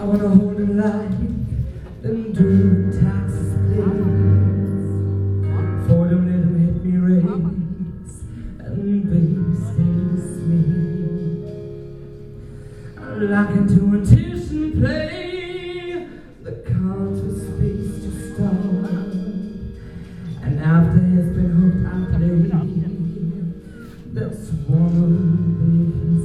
I wanna hold it like them doing taxes, please. For them, let them hit me raise and baby stay with me. Like into a tuition play, the cards with space to start. And after he's been hooked, I play. That's one of his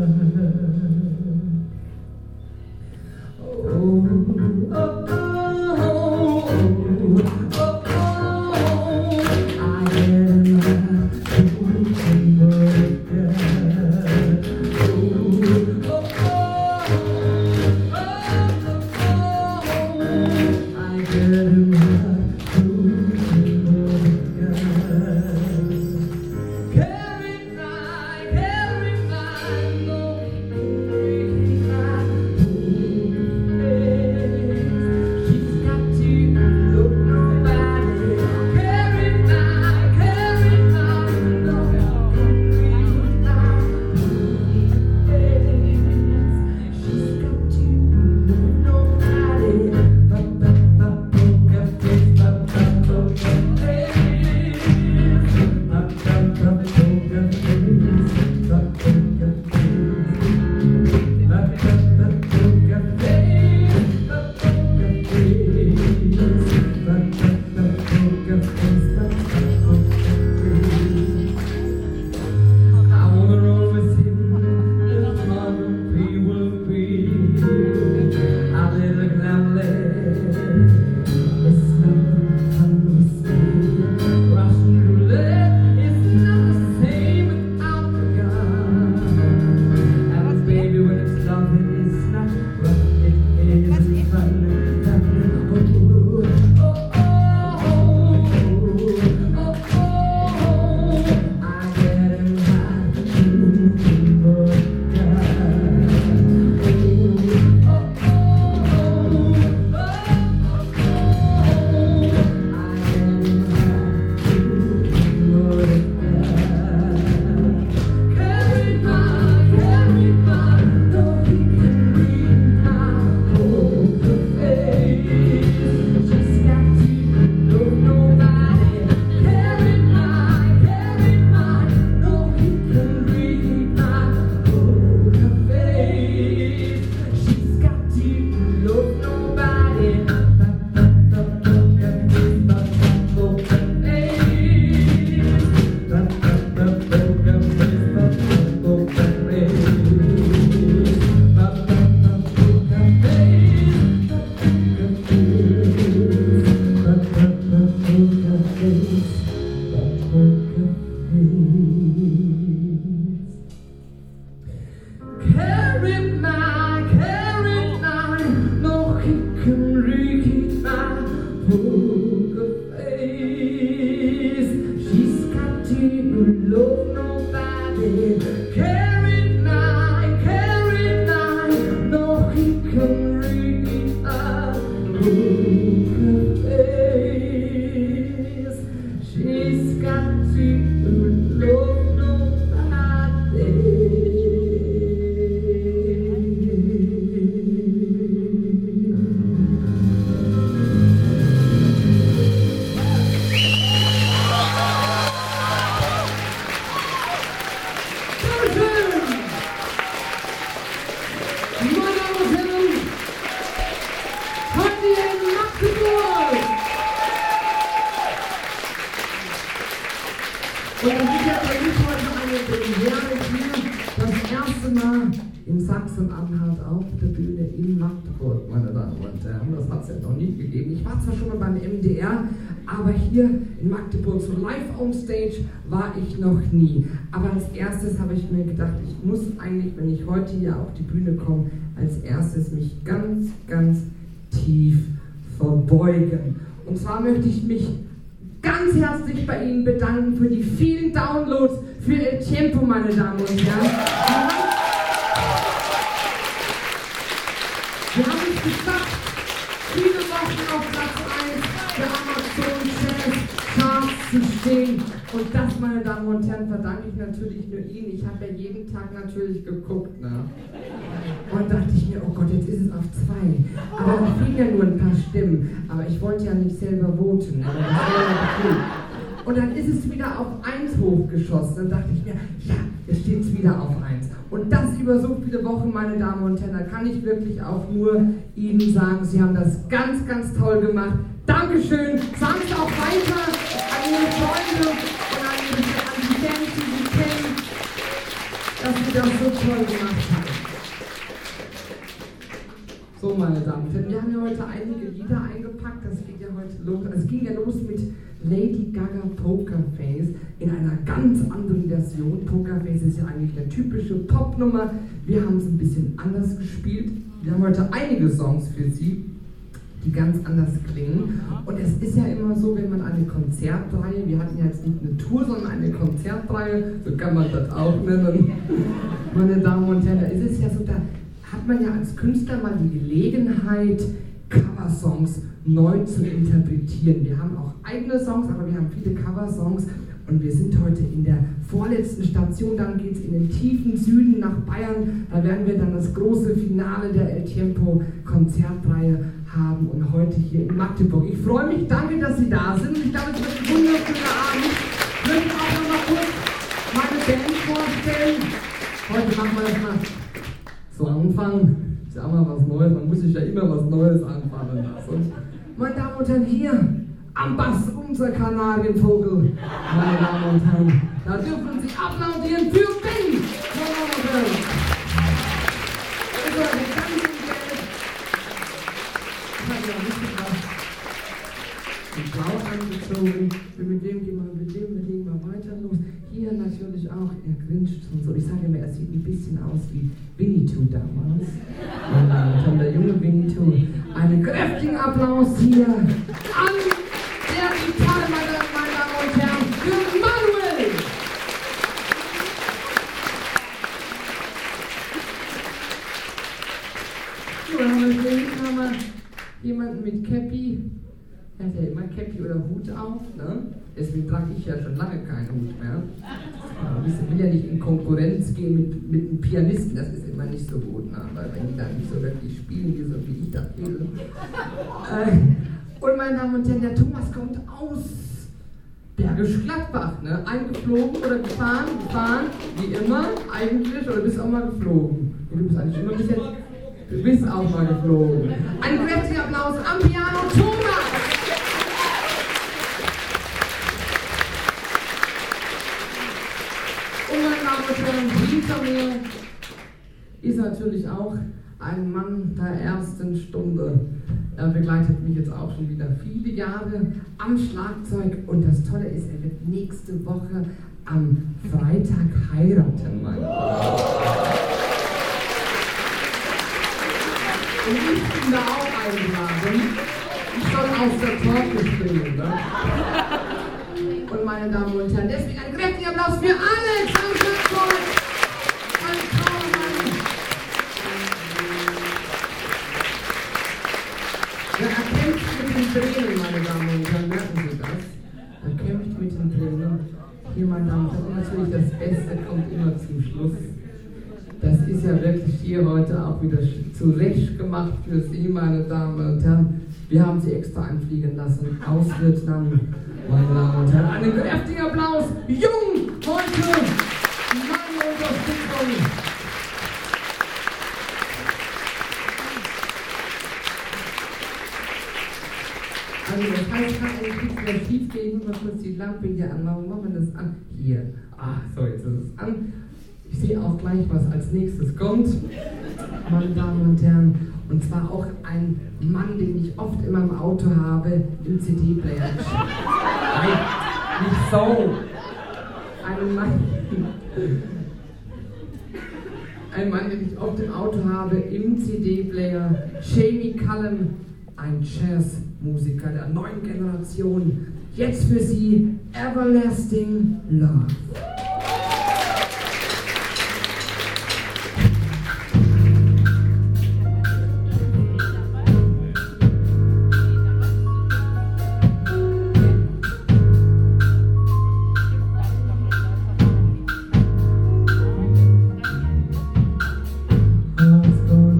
Sachsen-Anhalt auf der Bühne in Magdeburg, meine Damen und Herren. Das hat es ja noch nie gegeben. Ich war zwar schon mal beim MDR, aber hier in Magdeburg, so live on stage, war ich noch nie. Aber als erstes habe ich mir gedacht, ich muss eigentlich, wenn ich heute hier auf die Bühne komme, als erstes mich ganz, ganz tief verbeugen. Und zwar möchte ich mich ganz herzlich bei Ihnen bedanken für die vielen Downloads für El Tiempo, meine Damen und Herren. Wir haben es geschafft, viele Wochen auf Platz 1 der Amazon Jazz Charts zu stehen. Und das, meine Damen und Herren, verdanke ich natürlich nur Ihnen. Ich habe ja jeden Tag natürlich geguckt, ne? Und dachte ich mir, oh Gott, jetzt ist es auf 2. Aber da fehlen ja nur ein paar Stimmen. Aber ich wollte ja nicht selber voten. Aber das wäre ja okay. Und dann ist es wieder auf 1 hochgeschossen. Dann dachte ich mir, ja, jetzt steht es wieder auf 1. Und das über so viele Wochen, meine Damen und Herren, da kann ich wirklich auch nur Ihnen sagen, Sie haben das ganz, ganz toll gemacht. Dankeschön. Sagen Sie auch weiter an Ihre Freunde und an die Fans, die Sie kennen, dass Sie das so toll gemacht haben. So, meine Damen und Herren, wir haben ja heute einige Lieder eingepackt. Das geht ja heute los. Es ging ja los mit Lady Gaga Pokerface in einer ganz anderen Version. Pokerface ist ja eigentlich eine typische Popnummer. Wir haben es ein bisschen anders gespielt. Wir haben heute einige Songs für Sie, die ganz anders klingen. Und es ist ja immer so, wenn man eine Konzertreihe, wir hatten ja jetzt nicht eine Tour, sondern eine Konzertreihe, so kann man das auch nennen, meine Damen und Herren, da ist es ja so, da hat man ja als Künstler mal die Gelegenheit, Coversongs neu zu interpretieren. Wir haben auch eigene Songs, aber wir haben viele Coversongs und wir sind heute in der vorletzten Station, dann geht es in den tiefen Süden nach Bayern, da werden wir dann das große Finale der El Tiempo Konzertreihe haben und heute hier in Magdeburg. Ich freue mich, danke, dass Sie da sind. Ich glaube, es wird ein wunderschöner Abend. Ich möchte auch noch mal kurz meine Band vorstellen. Heute machen wir das mal so anfangen. Ist ja auch mal was Neues, man muss sich ja immer was Neues anfangen lassen. Meine Damen und Herren, hier am Bass unser Kanarienvogel. Meine Damen und Herren, da dürfen Sie applaudieren für Ben. Meine Damen und Herren. Also, der ganze Geld. Ich habe ja nicht gedacht. Ich blau angezogen. Mit dem legen wir weiter los. Hier natürlich auch, er grinst und so. Ich sage immer, er sieht ein bisschen aus wie Winnetou damals. Und dann der junge Winnetou. Einen kräftigen Applaus hier an der Gitarre, meine Damen und Herren, für Manuel! So, dann haben wir jemanden mit Käppi. Er hat ja immer Käppi oder Hut auf, ne? Deswegen trage ich ja schon lange keinen Hut mehr. Ich will ja nicht in Konkurrenz gehen mit einem Pianisten, das ist immer nicht so gut, ne? Weil wenn die da nicht so wirklich spielen, wie ich das will. Und meine Damen und Herren, der Thomas kommt aus Bergisch Gladbach, ne? Eingeflogen oder gefahren, wie immer, eigentlich, oder bist auch mal geflogen? Du bist eigentlich immer bis jetzt, du bist auch mal geflogen. Ein kräftiger Applaus am Piano, Thomas! Und meine Damen und Herren, hinter mir ist natürlich auch ein Mann der ersten Stunde. Er begleitet mich jetzt auch schon wieder viele Jahre am Schlagzeug und das Tolle ist, er wird nächste Woche am Freitag heiraten, mein Freund. Und ich bin da auch eingeladen. Ich soll aus der Torte springen, ne? Und meine Damen und Herren, deswegen ein kräftiger Applaus für Alex am Schlagzeug! Mein Traummann! Ja, er kämpft mit den Tränen, meine Damen und Herren, merken Sie das? Er kämpft mit den Tränen. Hier, meine Damen und Herren, und natürlich das Beste kommt immer zum Schluss. Das ist ja wirklich hier heute auch wieder zurecht gemacht für Sie, meine Damen und Herren. Wir haben Sie extra einfliegen lassen aus Vietnam, meine Damen und Herren. Einen kräftigen Applaus. Jung heute, meine Unterstützung. Also das heißt, kann eigentlich nichts mehr schief gehen. Mal kurz die Lampe hier anmachen. Machen wir das an. Hier. So, jetzt ist es an. Ich sehe auch gleich, was als nächstes kommt, meine Damen und Herren. Und zwar auch ein Mann, den ich oft in meinem Auto habe, im CD-Player. Nein, nicht so. Ein Mann, den ich oft im Auto habe, im CD-Player. Jamie Cullum, ein Jazzmusiker der neuen Generation. Jetzt für Sie Everlasting Love. What's going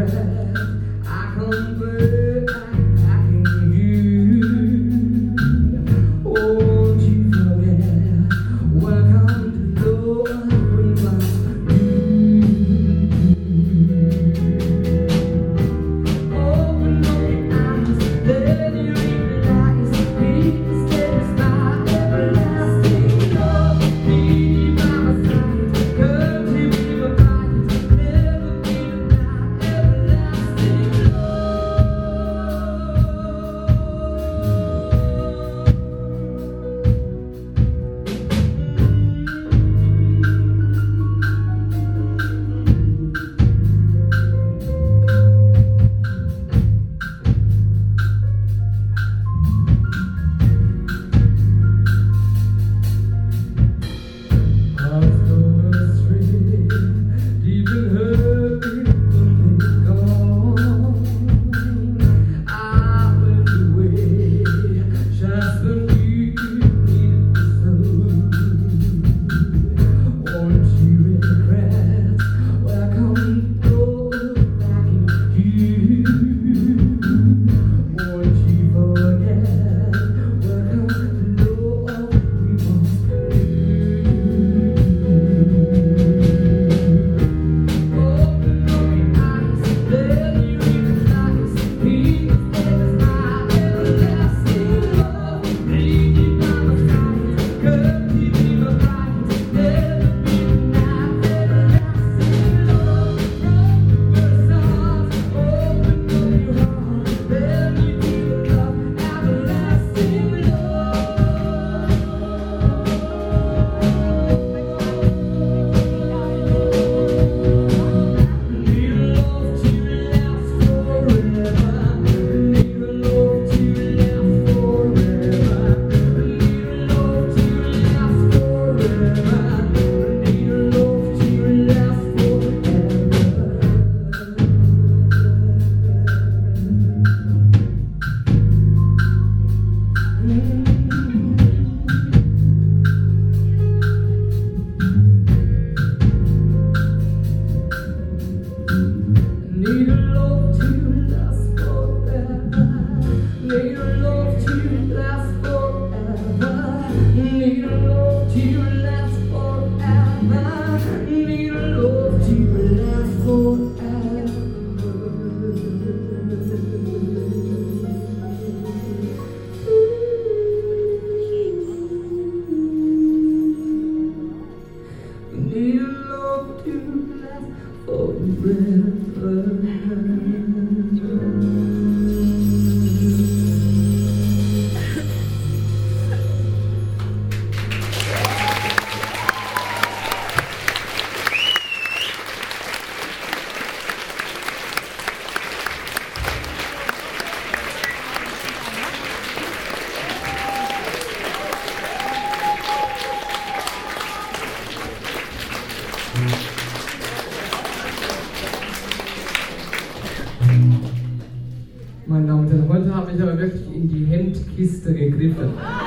Meine Damen und Herren, heute habe ich aber wirklich in die Hemdkiste gegriffen.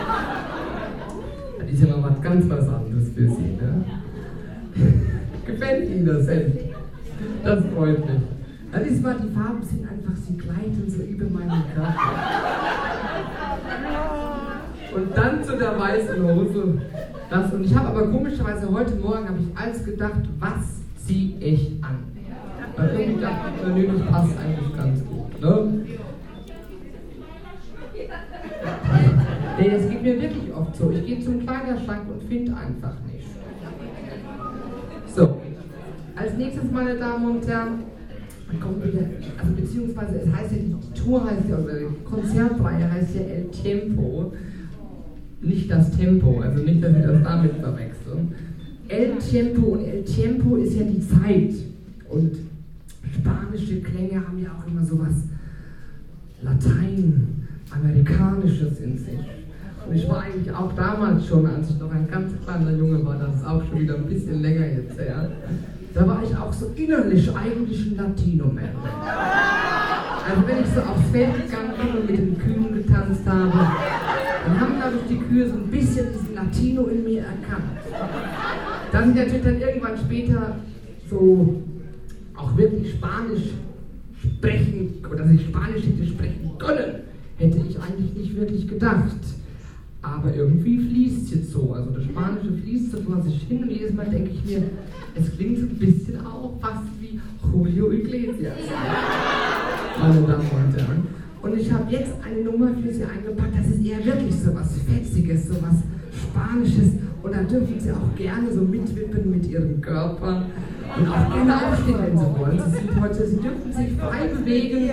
Das ist ja noch was ganz was anderes für Sie, ne? Gefällt Ihnen das Hemd? Das freut mich. Das ist mal, die Farben sind einfach, sie gleiten so über meinen Körper. Und dann zu der weißen Hose. Das, und ich habe aber komischerweise heute Morgen habe ich alles gedacht, was ziehe ich an? Weil irgendwie dachte ich, das passt eigentlich ganz gut, ne? Nee, das geht mir wirklich oft so. Ich gehe zum Kleiderschrank und finde einfach nicht. So, als nächstes, meine Damen und Herren, kommt wieder, also beziehungsweise es heißt ja, die Tour heißt ja, oder die Konzertreihe heißt ja El Tiempo, nicht das Tempo, also nicht, dass wir das damit verwechseln. El Tiempo, und El Tiempo ist ja die Zeit. Und spanische Klänge haben ja auch immer sowas Lateinamerikanisches in sich. Und ich war eigentlich auch damals schon, als ich noch ein ganz kleiner Junge war, das ist auch schon wieder ein bisschen länger jetzt her, da war ich auch so innerlich eigentlich ein Latino-Man. Also wenn ich so aufs Feld gegangen bin und mit den Kühen getanzt habe, dann haben dadurch die Kühe so ein bisschen diesen Latino in mir erkannt. Dass ich natürlich dann irgendwann später so auch wirklich Spanisch sprechen oder dass ich Spanisch hätte sprechen können, hätte ich eigentlich nicht wirklich gedacht. Aber irgendwie fließt es jetzt so. Also das Spanische fließt so vor sich hin und jedes Mal denke ich mir, es klingt so ein bisschen auch fast wie Julio Iglesias. Meine Damen und Herren. Und ich habe jetzt eine Nummer für Sie eingepackt, das ist eher wirklich so was Fetziges, so was Spanisches. Und da dürfen Sie auch gerne so mitwippen mit Ihrem Körper und auch gerne aufstehen, wenn Sie wollen. Sie dürfen sich frei bewegen.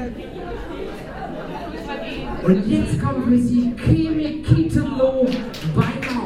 Und jetzt kommt für Sie Kimi Kitelo bei Now.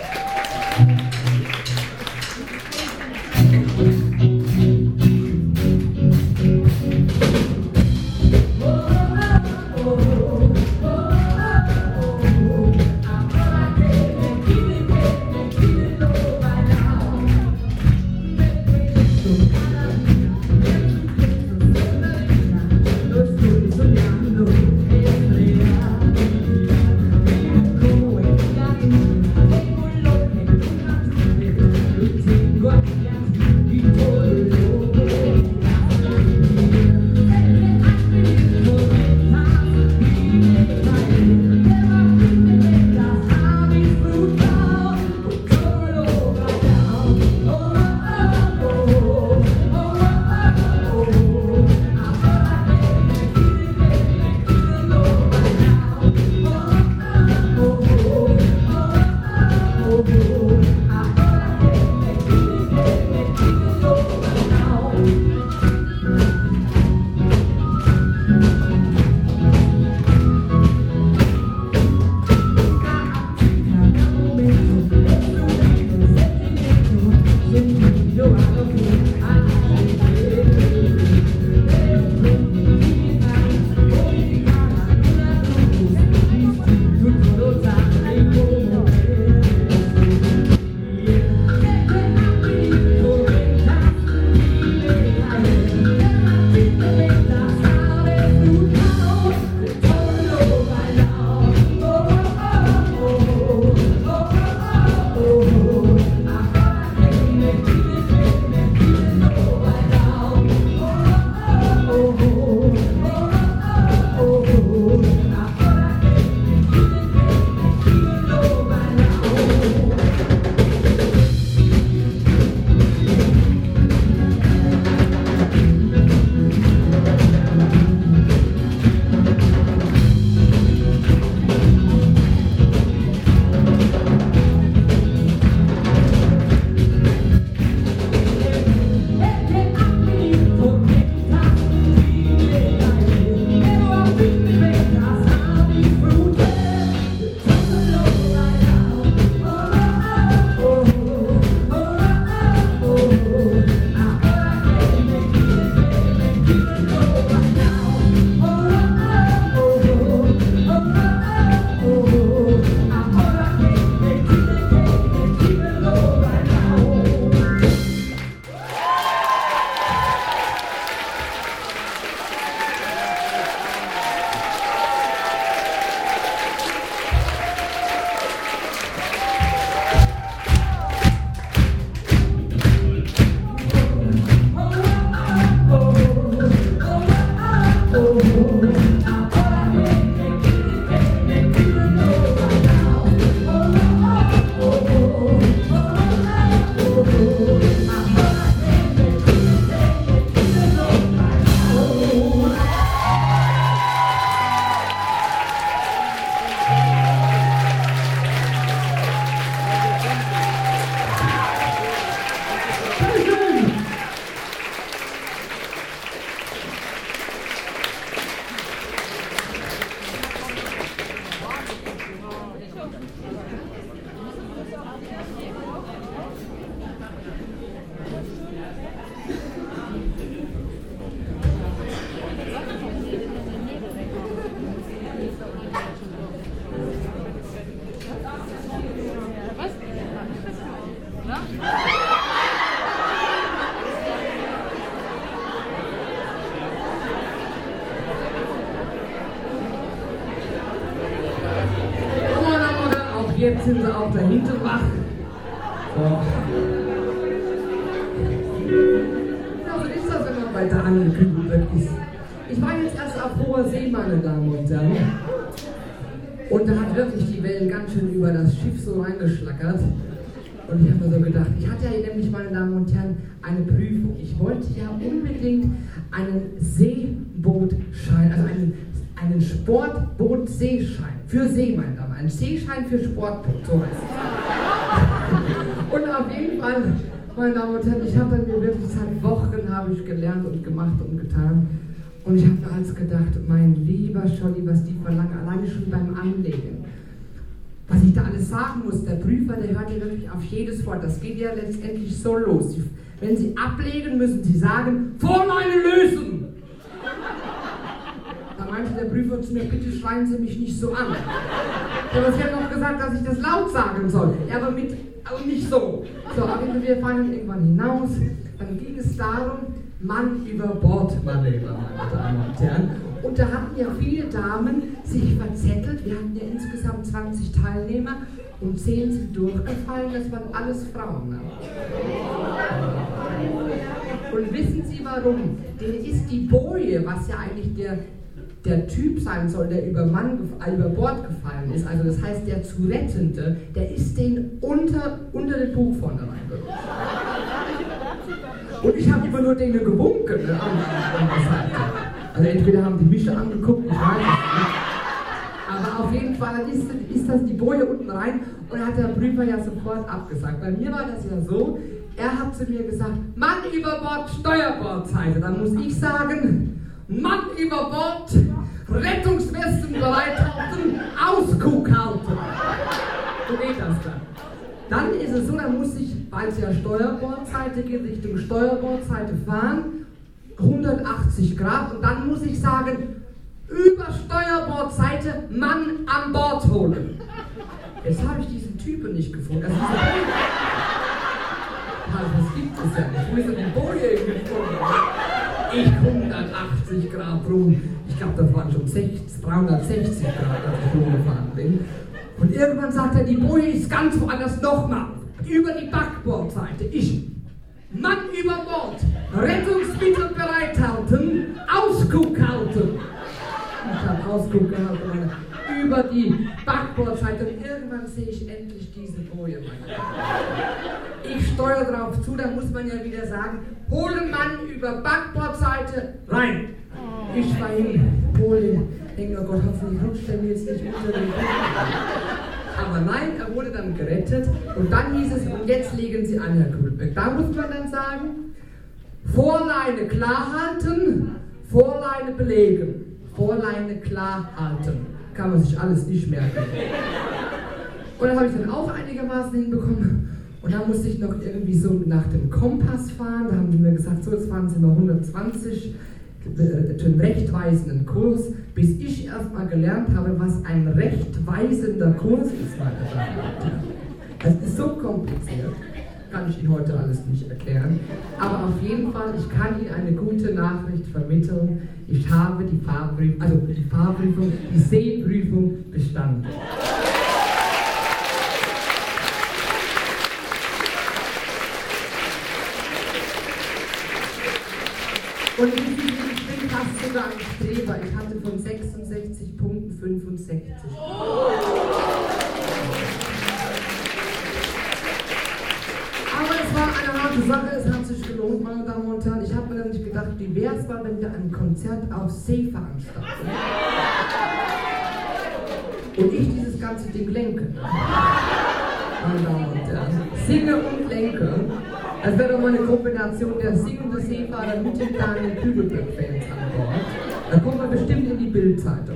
Jetzt sind sie auch dahinter wach. So. Ja, so ist das, wenn man bei Daniel Kübelberg ist. Ich war auf hoher See, meine Damen und Herren. Und da hat wirklich die Wellen ganz schön über das Schiff so reingeschlackert. Und ich habe mir so gedacht, ich hatte ja nämlich, meine Damen und Herren, eine Prüfung. Ich wollte ja unbedingt einen Seebootschein, also einen Sportboot-Seeschein für See, meine Damen. Einen Seeschein für Sportboot, so heißt es. Und auf jeden Fall, meine Damen und Herren, ich habe dann mir wirklich seit Wochen habe ich gelernt und gemacht und getan. Und ich habe mir alles gedacht, mein lieber Scholli, was die verlangen, alleine schon beim Anlegen. Was ich da alles sagen muss, der Prüfer, der hört ja wirklich auf jedes Wort. Das geht ja letztendlich so los. Wenn Sie ablegen, müssen Sie sagen, Vorleine lösen! Da meinte der Prüfer zu mir, bitte schreien Sie mich nicht so an. Ich habe ja noch gesagt, dass ich das laut sagen soll. Ja, aber nicht so. So, aber wir fahren irgendwann hinaus. Dann ging es darum, Mann über Bord Manöver, meine Damen und Herren. Und da hatten ja viele Damen sich verzettelt. Wir hatten ja insgesamt 20 Teilnehmer und 10 sind durchgefallen. Das waren alles Frauen. Ne? Und wissen Sie warum? Denen ist die Boje, was ja eigentlich der Typ sein soll, der über Bord gefallen ist, also das heißt der zu Rettende, der ist den unter den Bug vorne reingerutscht. Und ich habe immer nur denen gewunken, ne, an der Seite. Also entweder haben die mich angeguckt, ich weiß es nicht. Aber auf jeden Fall ist das die Boje unten rein und hat der Prüfer ja sofort abgesagt. Bei mir war das ja so, er hat zu mir gesagt, Mann über Bord, Steuerbordseite. Dann muss ich sagen, Mann über Bord, Rettungswesten bereithalten, Ausguck halten. So geht das dann. Dann ist es so, dann muss ich, weil es ja Steuerbordseite geht, Richtung Steuerbordseite fahren, 180 Grad und dann muss ich sagen, über Steuerbordseite Mann an Bord holen. Jetzt habe ich diesen Typen nicht gefunden. Das gibt es ja nicht. Wo ist denn die Boje gefunden? Ich 180 Grad rum. Ich glaube, das waren schon 360 Grad, als ich rumgefahren bin. Und irgendwann sagt er, die Boje ist ganz woanders nochmal. Über die Backbordseite. Ich, Mann über Bord, Rettungsmittel bereithalten, Ausguck halten. Ich habe Ausguck gehalten, über die Backbordseite. Und irgendwann sehe ich endlich diese Boje. Ich steuere drauf zu, dann muss man ja wieder sagen, hole Mann über Backbordseite rein. Ich war hin, hole, denke, oh Gott, hoffentlich rutscht er mir jetzt nicht unter den Boden. Aber nein, er wurde dann gerettet und dann hieß es, und jetzt legen Sie an, Herr Kulbeck. Da muss man dann sagen, Vorleine klar halten, Vorleine belegen. Vorleine klar halten. Kann man sich alles nicht merken. Und das habe ich dann auch einigermaßen hinbekommen. Und dann musste ich noch irgendwie so nach dem Kompass fahren. Da haben die mir gesagt, so jetzt fahren Sie mal 120, den rechtweisenden Kurs, bis ich erstmal gelernt habe, was ein rechtweisender Kurs ist, meine Damen und Herren. Das ist so kompliziert, kann ich Ihnen heute alles nicht erklären. Aber auf jeden Fall, ich kann Ihnen eine gute Nachricht vermitteln. Ich habe die Fahrprüfung, die Seeprüfung bestanden. Und ich bin fast sogar ein Streber. Ich hatte von 66 Punkten 65. Aber es war eine harte Sache, es hat sich gelohnt, meine Damen und Herren. Ich habe mir dann nicht gedacht, wie wäre es mal, wenn wir ein Konzert auf See veranstalten. Und ich dieses ganze Ding lenke. Meine Damen und Herren. Singe und lenke. Das wäre doch mal eine Kombination der singende Seefahrer mit den Daniel Kübelberg-Fans an Bord. Da kommt man bestimmt in die Bild-Zeitung.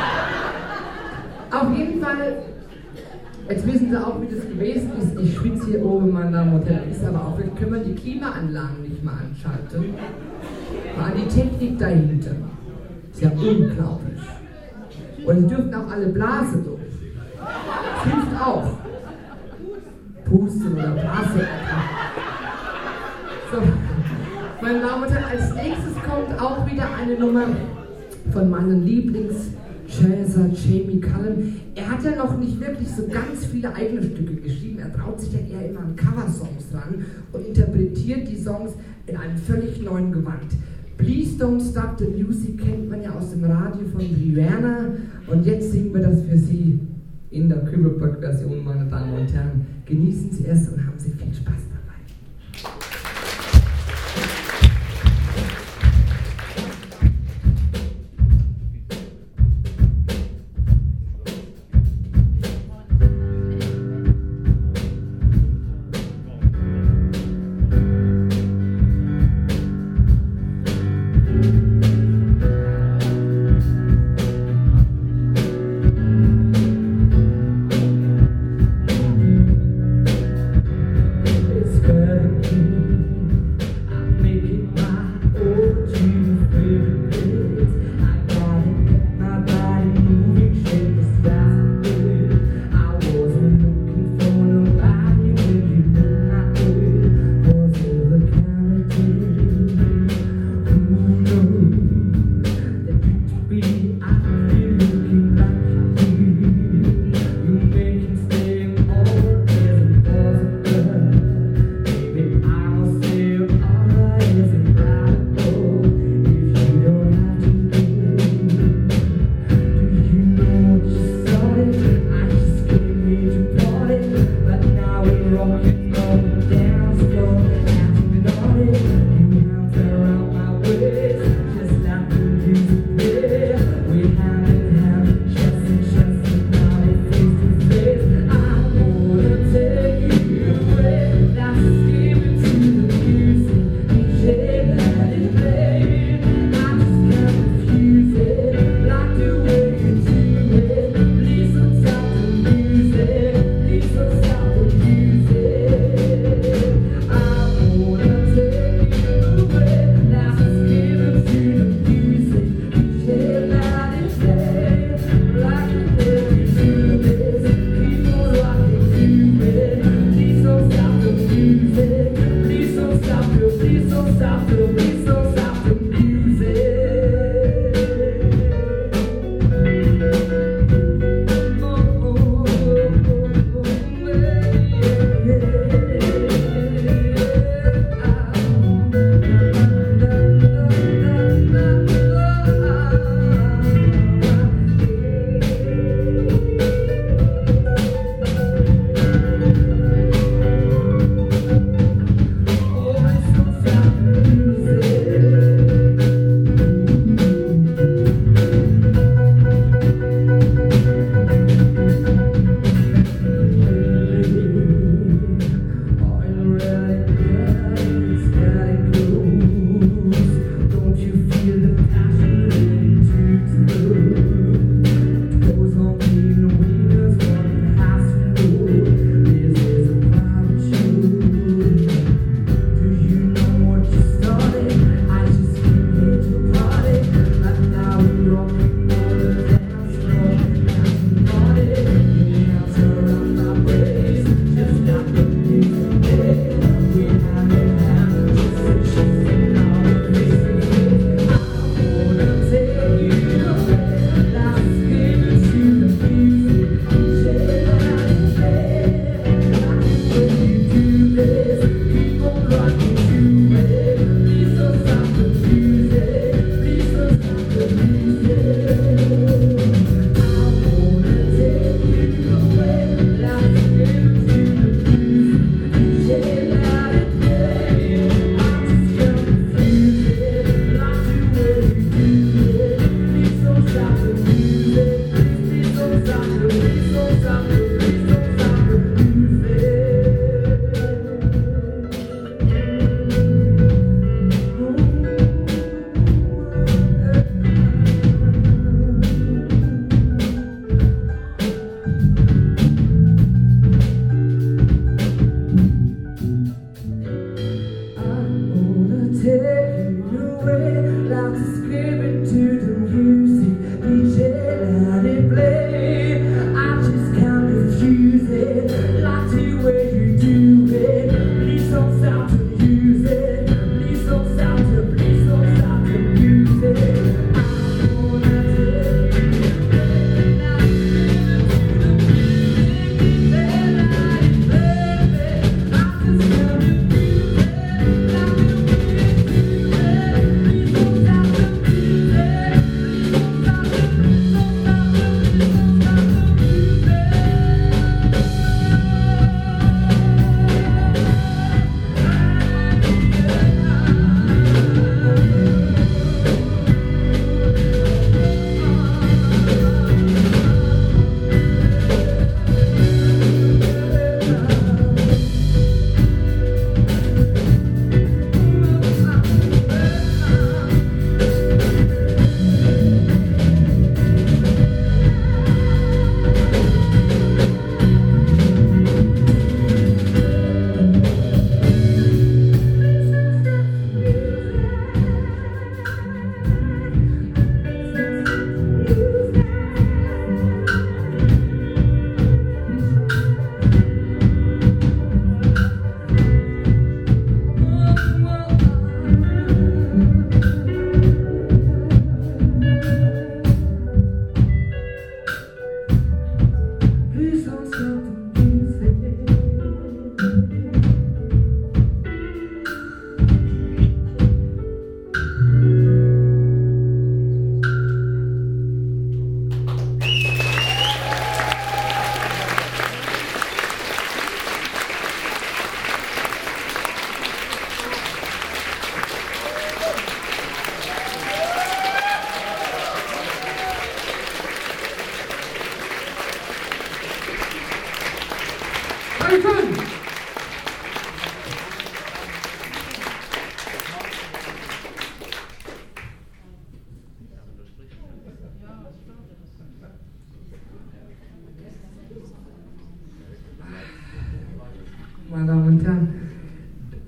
Auf jeden Fall, jetzt wissen Sie auch, wie das gewesen ist. Ich schwitze hier oben, meine Damen und Herren. Ist aber auch, wir können die Klimaanlagen nicht mal anschalten. Mal an die Technik dahinter. Ist ja unglaublich. Und Sie dürfen auch alle Blasen durch. Das hilft auch. Pusten oder Blase. So, meine Damen und Herren, als nächstes kommt auch wieder eine Nummer von meinem Lieblings-Jazzer Jamie Cullum. Er hat ja noch nicht wirklich so ganz viele eigene Stücke geschrieben. Er traut sich ja eher immer an Coversongs ran und interpretiert die Songs in einem völlig neuen Gewand. Please Don't Stop the Music kennt man ja aus dem dem Radio von Rihanna und jetzt singen wir das für Sie in der Kübelberg-Version, meine Damen und Herren. Genießen Sie es und haben Sie viel Spaß dabei.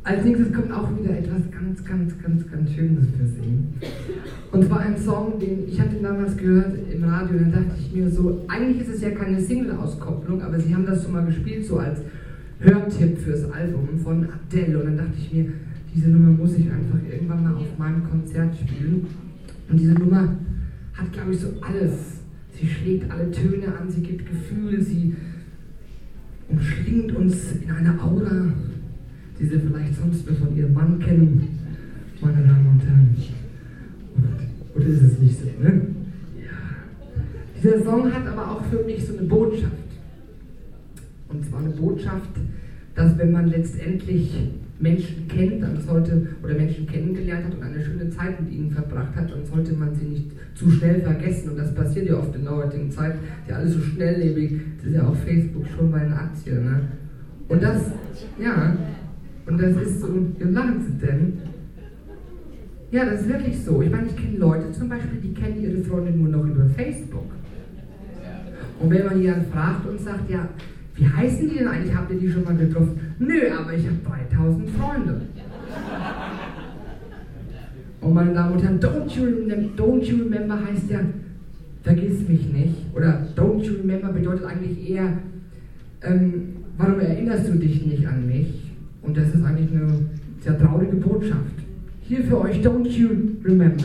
Als nächstes kommt auch wieder etwas ganz Schönes für Sie. Und zwar ein Song, ich habe den damals gehört im Radio, und dann dachte ich mir so, eigentlich ist es ja keine Single-Auskopplung, aber Sie haben das schon mal gespielt, so als Hörtipp fürs Album von Adele. Und dann dachte ich mir, diese Nummer muss ich einfach irgendwann mal auf meinem Konzert spielen. Und diese Nummer hat, glaube ich, so alles. Sie schlägt alle Töne an, sie gibt Gefühl, sie umschlingt uns in eine Aura, die Sie vielleicht sonst nur von Ihrem Mann kennen, meine Damen und Herren. Oder ist es nicht so, ne? Ja. Dieser Song hat aber auch für mich so eine Botschaft. Und zwar eine Botschaft, dass wenn man letztendlich Menschen kennt, dann sollte, oder Menschen kennengelernt hat und eine schöne Zeit mit ihnen verbracht hat, dann sollte man sie nicht zu schnell vergessen. Und das passiert ja oft in der heutigen Zeit, die alles so schnelllebig, das ist ja auf Facebook schon bei den Aktien, ne? Und das, ja, und das ist so, wie lachen Sie denn? Ja, das ist wirklich so. Ich meine, ich kenne Leute zum Beispiel, die kennen ihre Freundin nur noch über Facebook. Und wenn man die dann fragt und sagt, ja, wie heißen die denn eigentlich? Habt ihr die schon mal getroffen? Nö, aber ich habe 3000 Freunde. Und meine Damen und Herren, don't you remember heißt ja, vergiss mich nicht. Oder don't you remember bedeutet eigentlich eher, warum erinnerst du dich nicht an mich? Und das ist eigentlich eine sehr traurige Botschaft. Hier für euch, don't you remember.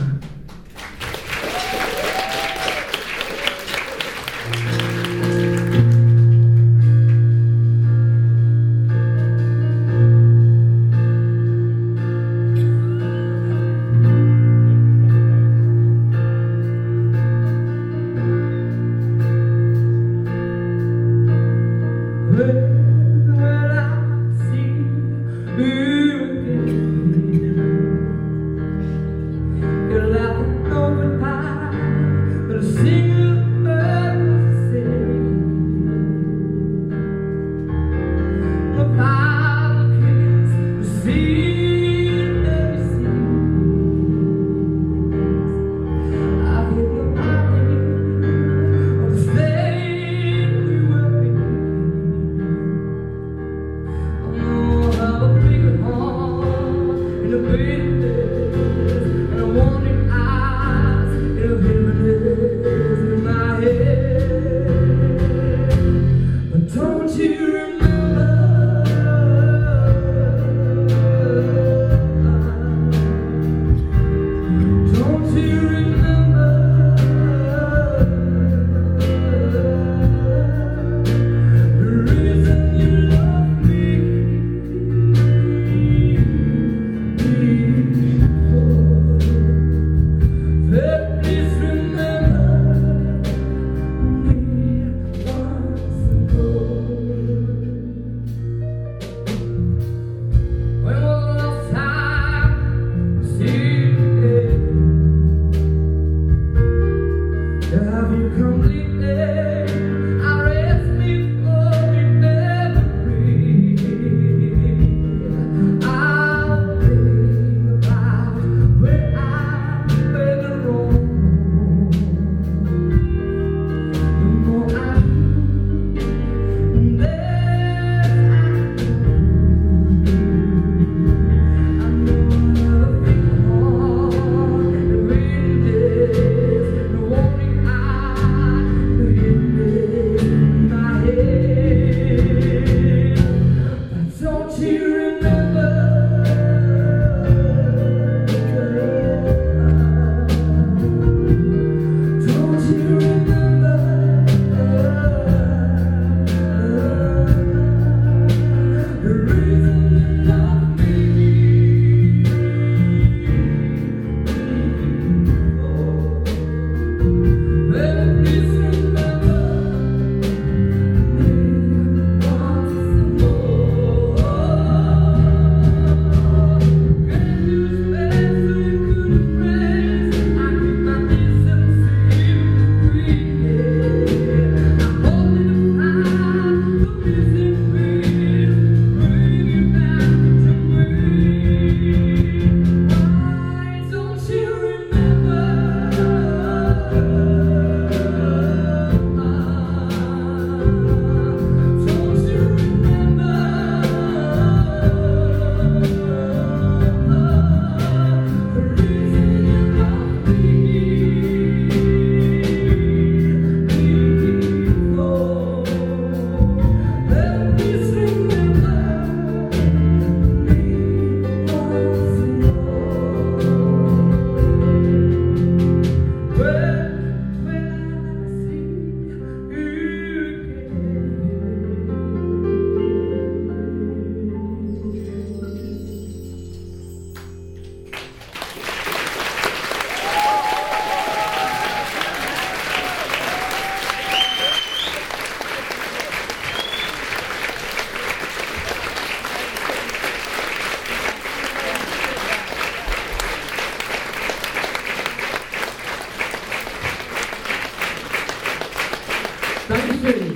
Dankeschön.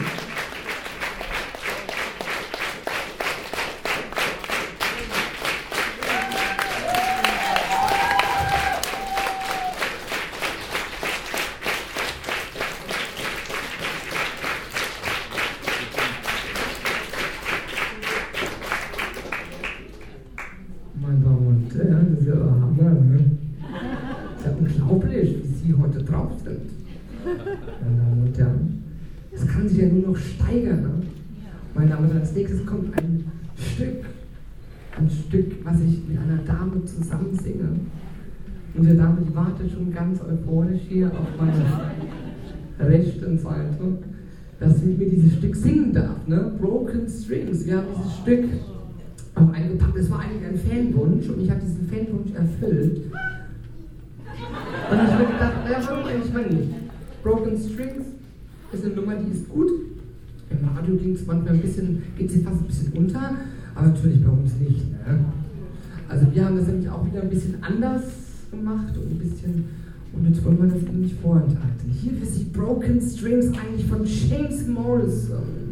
Meine Damen und Herren, das ist ja der Hammer, ne? Das ist ja unglaublich, wie Sie heute drauf sind. Meine Damen und Herren, das kann sich ja nur noch steigern. Ne? Meine Damen und Herren, als nächstes kommt ein Stück, was ich mit einer Dame zusammen singe. Und die Dame, die wartet schon ganz euphorisch hier auf meiner rechten Seite, dass sie mit mir dieses Stück singen darf. Ne? Broken Strings, wir haben dieses Stück auch eingepackt. Es war eigentlich ein Fanwunsch und ich habe diesen Fanwunsch erfüllt. Und ich habe mir gedacht, warum eigentlich mal nicht? Broken Strings ist eine Nummer, die ist gut. Im Radio ging es manchmal geht sie fast ein bisschen unter, aber natürlich bei uns nicht. Ne? Also wir haben das nämlich auch wieder ein bisschen anders gemacht und jetzt wollen wir das Ihnen nicht vorenthalten. Hier für Sie Broken Strings eigentlich von James Morrison.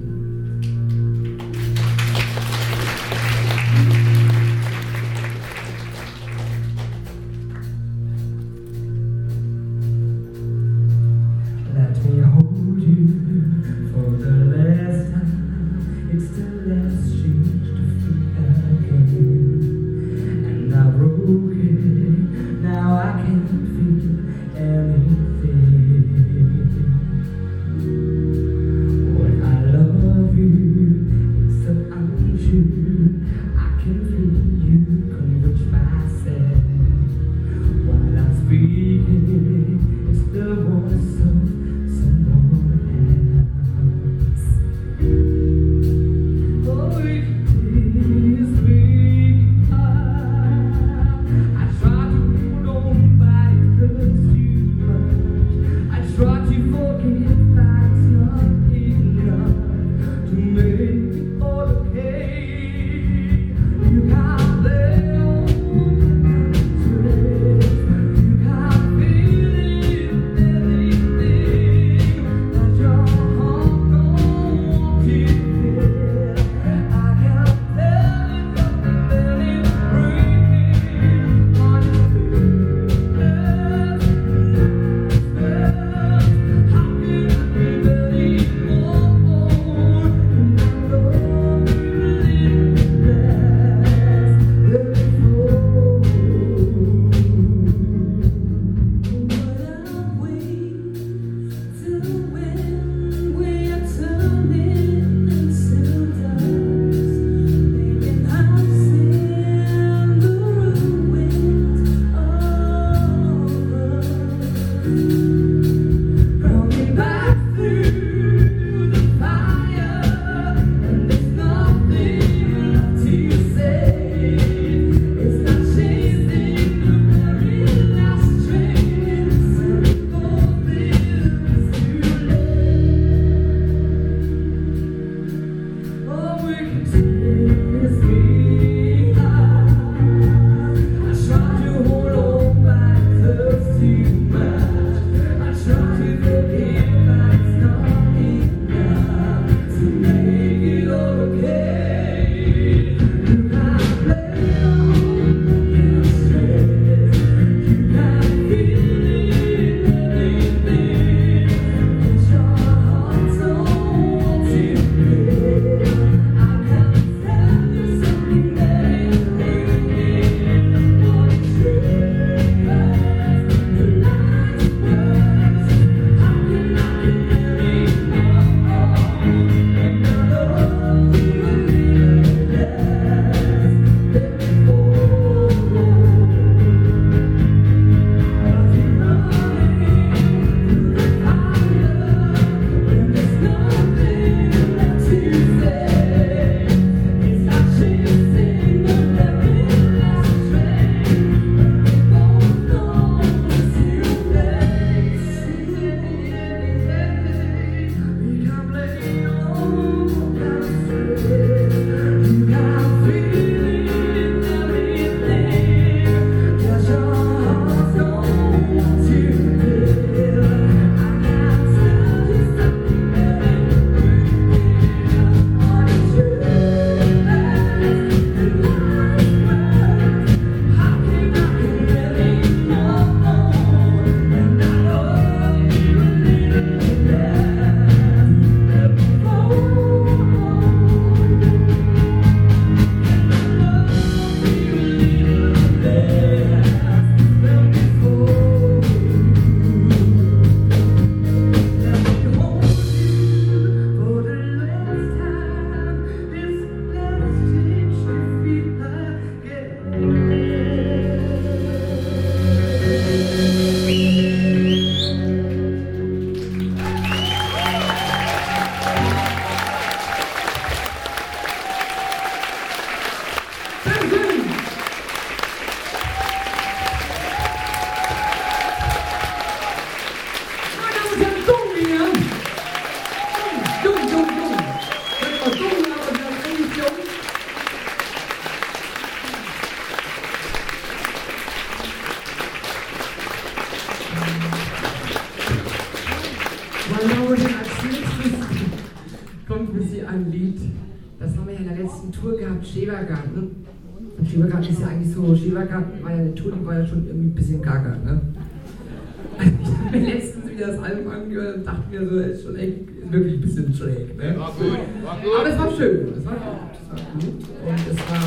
Damen und Herren, als nächstes kommt für Sie ein Lied. Das haben wir ja in der letzten Tour gehabt, Schrebergarten. Und Schrebergarten ist ja eigentlich so, Schrebergarten war ja eine Tour, die war ja schon irgendwie ein bisschen gaga, ne? Ich habe mir letztens wieder das Album angehört und dachte mir so, das ist schon echt wirklich ein bisschen schräg, ne? War gut. Aber es war schön, es war gut. Und es war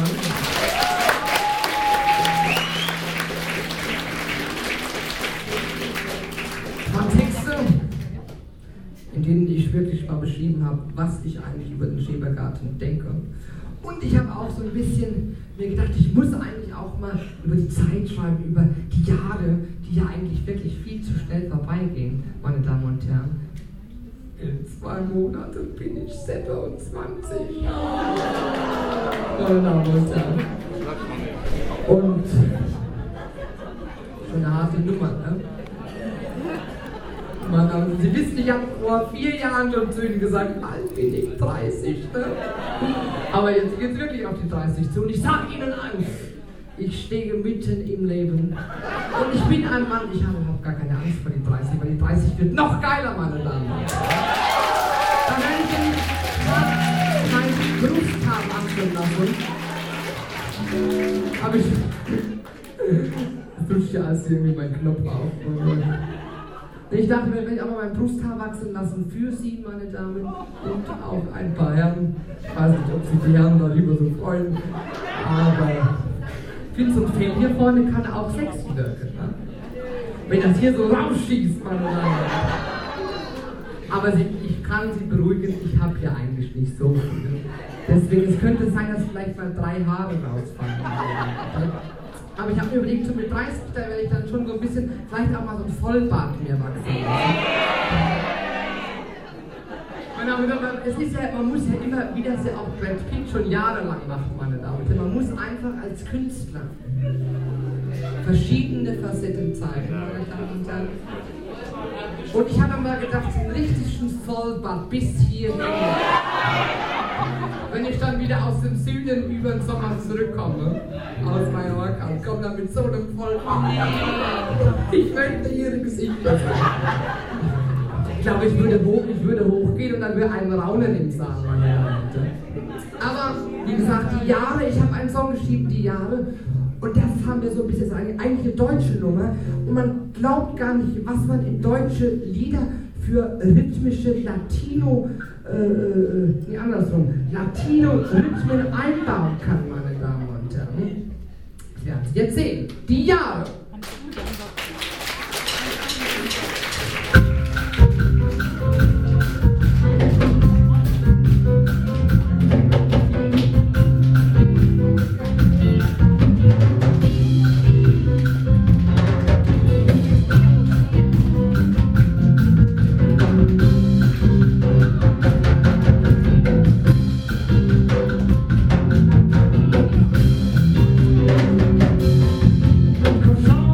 Texte, in denen ich wirklich mal beschrieben habe, was ich eigentlich über den Schrebergarten denke. Und ich habe auch so ein bisschen mir gedacht, ich muss eigentlich auch mal über die Zeit schreiben, über die Jahre, die ja eigentlich wirklich viel zu schnell vorbeigehen, meine Damen und Herren. In 2 Monaten bin ich 27. Meine Damen und Herren. Und schon eine harte Nummer, ne? Mann, also Sie wissen, ich habe vor 4 Jahren schon zu Ihnen gesagt, bald bin ich 30. Ne? Aber jetzt geht es wirklich auf die 30 zu. Und ich sage Ihnen eins, ich stehe mitten im Leben. Und ich bin ein Mann, ich habe überhaupt gar keine Angst vor die 30, weil die 30 wird noch geiler, meine Damen und Herren. Da werde ich mein Brusthaar wachsen lassen. Aber ich... Das tut ja alles irgendwie mein Knopf auf. Ich dachte, wenn ich auch mal mein Brusthaar wachsen lassen für Sie, meine Damen, und auch ein paar Herren. Ich weiß nicht, ob sich die Herren darüber so freuen, aber ich finde, so ein Fell hier vorne kann auch sexy wirken. Ne? Wenn das hier so rausschießt, meine Damen. Aber ich kann Sie beruhigen, ich habe hier eigentlich nicht so viele. Deswegen, es könnte sein, dass vielleicht mal 3 Haare rausfallen. Aber ich habe mir überlegt, so mit 30, da werde ich dann schon so ein bisschen, vielleicht auch mal so ein Vollbart mehr wachsen lassen. Es ist ja, man muss ja immer, wie das ja auch Brad Pitt schon jahrelang macht, meine Damen und Herren, man muss einfach als Künstler verschiedene Facetten zeigen, meine Damen und Herren. Und ich habe mal gedacht, so einen richtigen Vollbart bis hierhin. Wenn ich dann wieder aus dem Süden über den Sommer zurückkomme, aus Mallorca, und komme dann mit so einem Vollbart. Ich möchte Ihre Gesichter sehen. Ich glaube, ich würde hochgehen und dann würde ein Raunen im Saal, meine Damen und Herren. Aber, wie gesagt, die Jahre, ich habe einen Song geschrieben, die Jahre, und das haben wir so ein bisschen, eigentlich eine deutsche Nummer, und man glaubt gar nicht, was man in deutsche Lieder für rhythmische Latino-Rhythmen einbauen kann, meine Damen und Herren. Wir werden es jetzt sehen. Die Jahre. Cause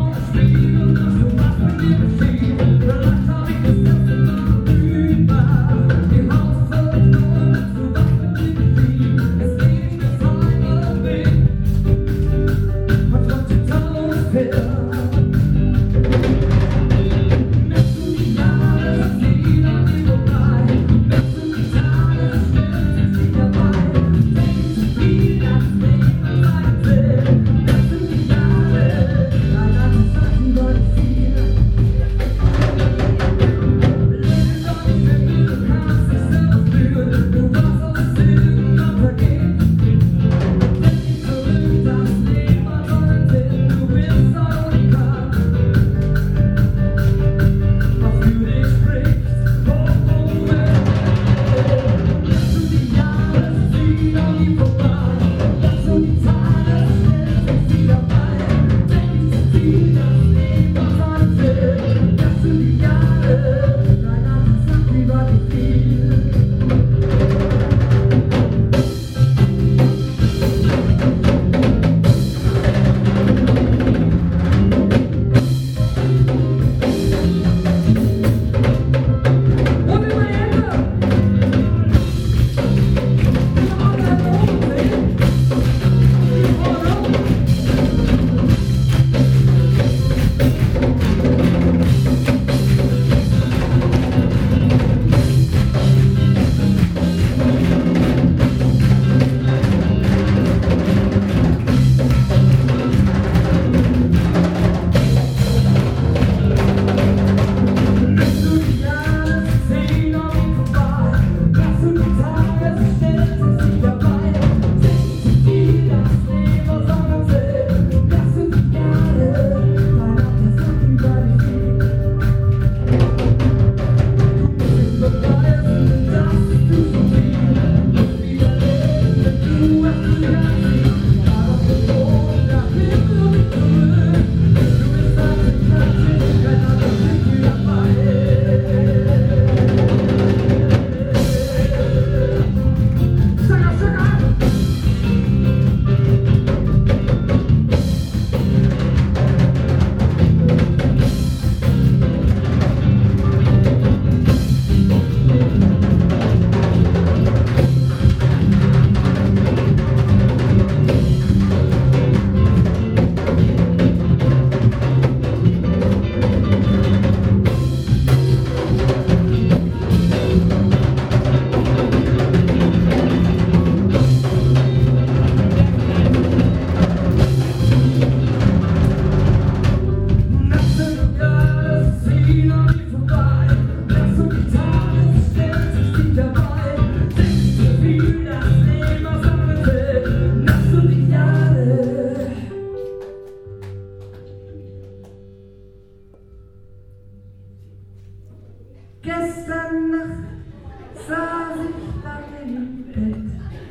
Gestern Nacht saß ich lange im Bett.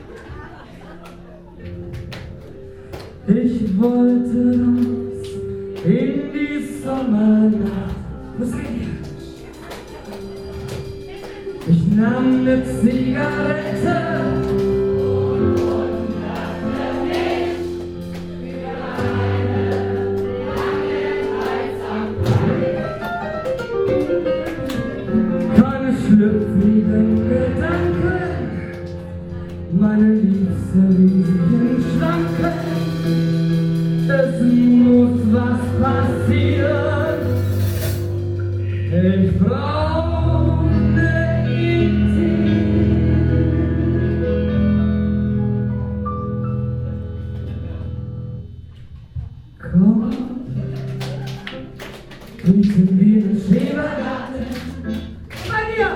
Ich wollte raus in die Sommernacht. Wo seid ihr? Ich nahm eine Zigarette und wunderte mich über eine lange Einsamkeit. Keine schlüpfrigen Gedanken, meine liebste riesigen Schranken. Es muss was passieren. Ich brauche eine Idee. Komm, mieten wir einen Schrebergarten. Bei mir!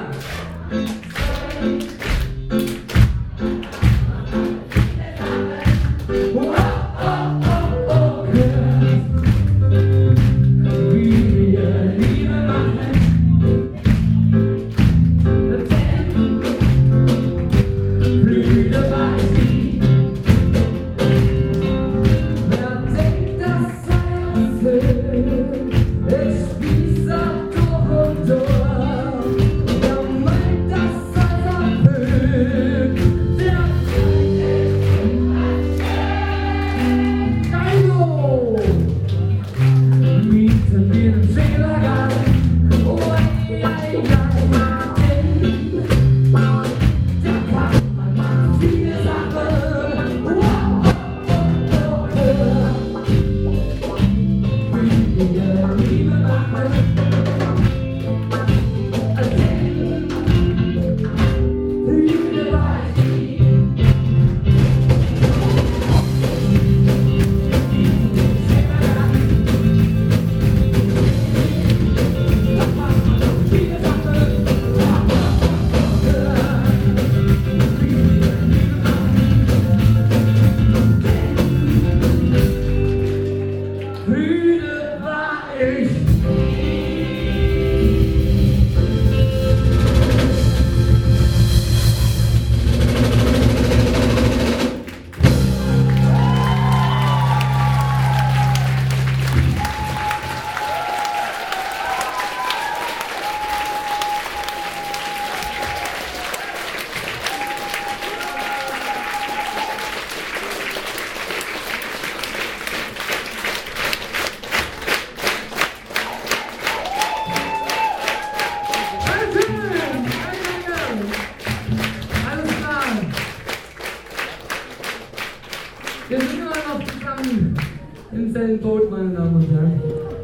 Wir sind immer noch zusammen im selben Boot, meine Damen und Herren.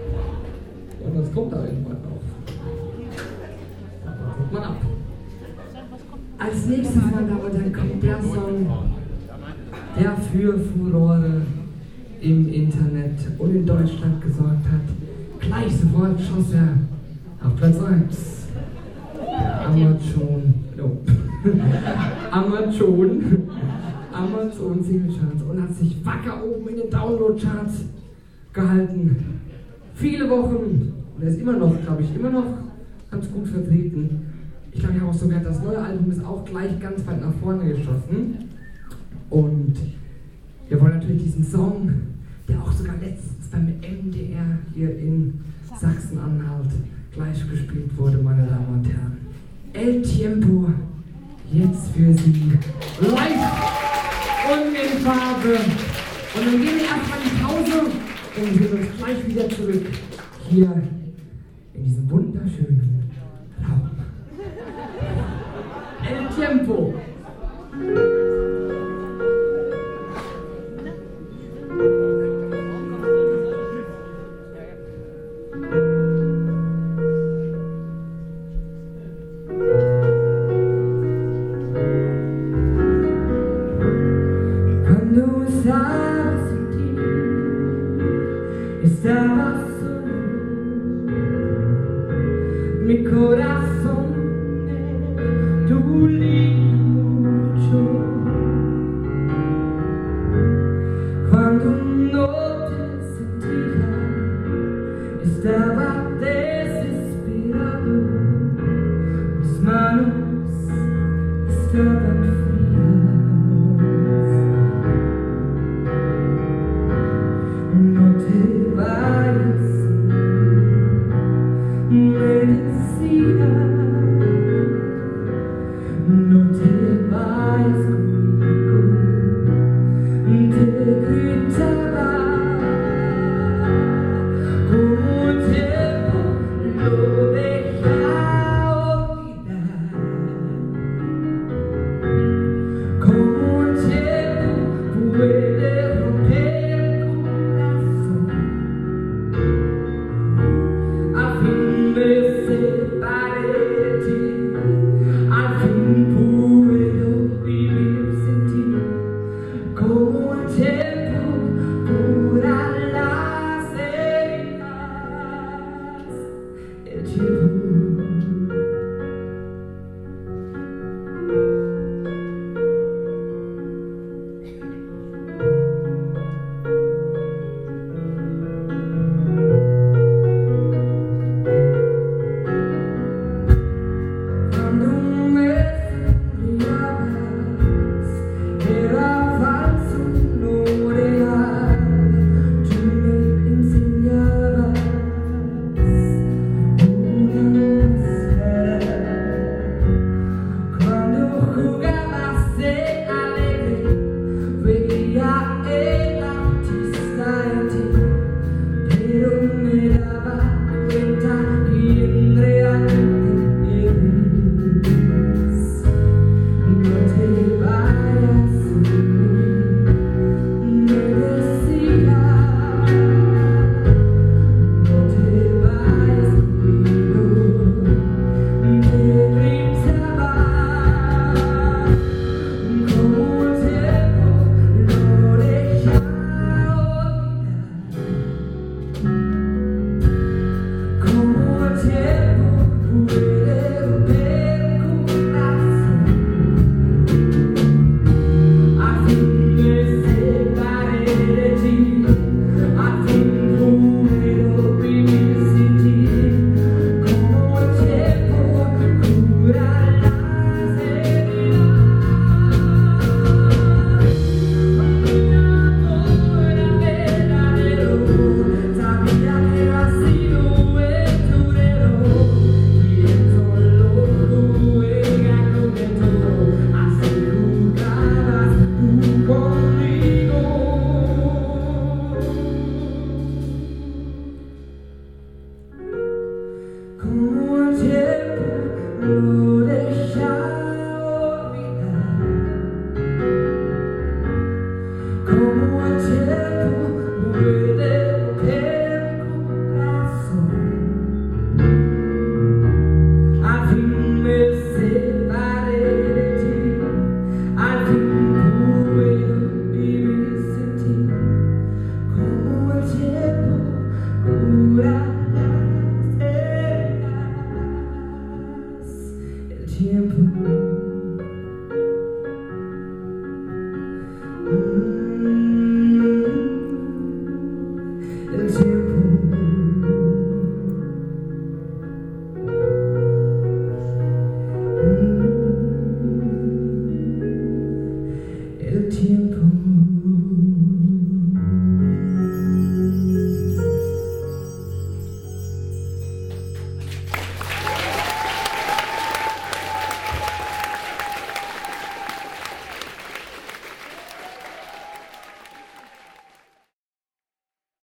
Und das kommt da irgendwann noch. Guckt mal ab. Als nächstes, meine Damen und Herren, kommt der Song, der für Furore im Internet und in Deutschland gesorgt hat. Gleich sofort schoss er auf Platz 1. Amazon Singlecharts und hat sich wacker oben in den Download-Charts gehalten. Viele Wochen. Und er ist immer noch, glaube ich, ganz gut vertreten. Ich glaube, ich habe auch sogar, das neue Album ist auch gleich ganz weit nach vorne geschossen. Und wir wollen natürlich diesen Song, der auch sogar letztens beim MDR hier in Sachsen-Anhalt gleich gespielt wurde, meine Damen und Herren. El Tiempo, jetzt für Sie live und in Farbe. Und dann gehen wir erstmal in die Pause und sehen uns gleich wieder zurück hier in diesem wunderschönen Raum. El Tiempo. Mi manos estaban frías. No te vayas, me decía. No te vayas conmigo, te gritaba. Como el tiempo lo deja olvidar, como el tiempo puede romper el corazón. Al fin me separé de ti, al fin puedo vivir sin ti. Como el tiempo cura las heridas, el tiempo. Cuando me sonreías, era falso, no real. Tú me enseñabas una máscara. Cuando jugabas de alegre, veía el artista en ti, pero me daba cuenta quién realmente eres. No te vayas sin mí, me decía. No te vayas conmigo, te gritaba. Como el tiempo lo deja olvidar, como el tiempo puede romper el corazón. Al fin me separé de ti, al fin puedo vivir sin ti. Como el tiempo cura las heridas. Mi amor era verdadero, sabía que era sido aventurero, quien solo juega con el todo, así jugabas tú conmigo. Como el tiempo lo deja olvidar, como el tiempo puede romper el corazón. Al fin me separé de ti, al fin puedo vivir sin ti. Como el tiempo cura las heridas, el tiempo.